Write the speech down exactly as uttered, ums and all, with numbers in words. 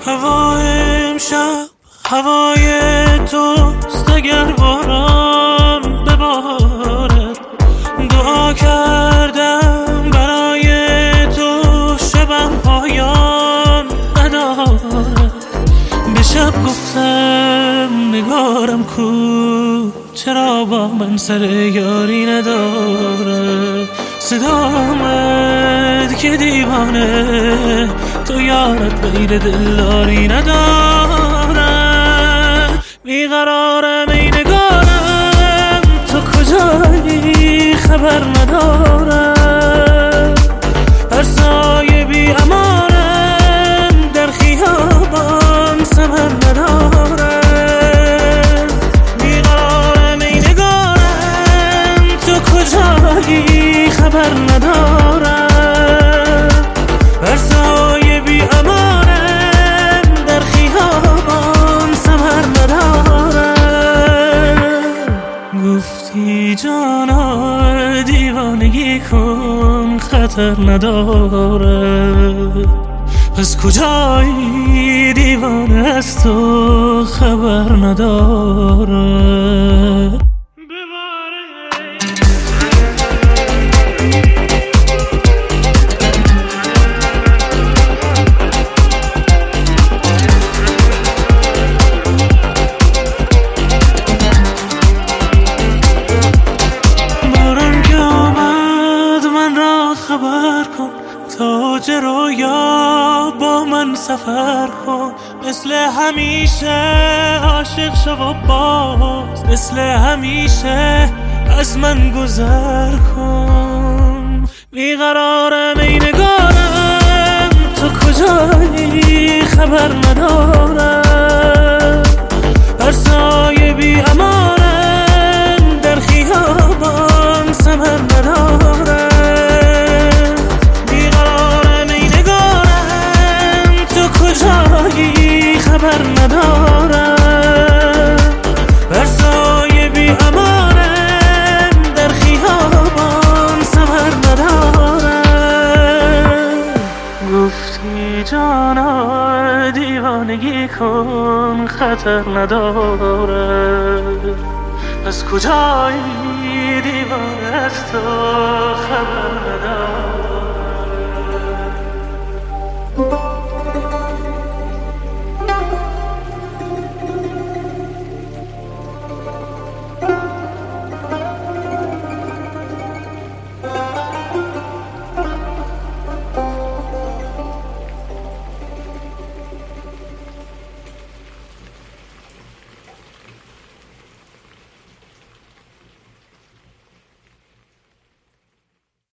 هوای امشب هوای توست، اگر باران ببارد. دعا کردم برای تو شبم پایان ندارد. به شب گفتم نگارم کو، چرا با من سر یاری ندارد. صدا آمد که دیوانه تو یارت غیر دلداری ندارد. بیقرارم ای نگارم تو کجایی خبر ندارم. هر سایه بی امانم در خیابان ثمر ندارد. بیقرارم ای نگارم تو کجایی خبر ندارم. هر سایه بی امانم در خیابان ثمر ندارم. گفتی جانا دیوانگی کن خطر ندارد. پس کجایی دیوانه از تو خبر ندارد. خبر کن تاج رویا با من سفر کن. مثل همیشه عاشق شو و باز مثل همیشه از من گذر کن. بیقرارم ای نگارم تو کجایی خبر ندارم. هر سایه بی امانم در خیابان ثمر ندارم. کجایی خبر ندارم. بر سایه بی امانم در خیابان ثمر ندارم. گفتی جانا دیوانگی کن خطر ندارد. از کجایی دیوانه از تو خبر